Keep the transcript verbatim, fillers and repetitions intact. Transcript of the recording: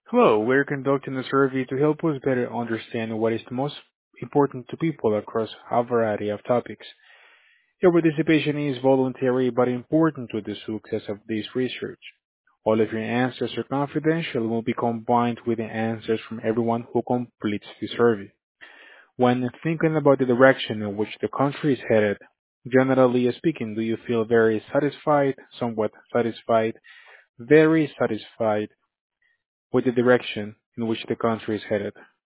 Hello, we're conducting a survey to help us better understand what is the most important to people across a variety of topics. Your participation is voluntary but important to the success of this research. All of your answers are confidential and will be combined with the answers from everyone who completes the survey. When thinking about the direction in which the country is headed, generally speaking, do you feel very satisfied, somewhat satisfied, very satisfied with the direction in which the country is headed?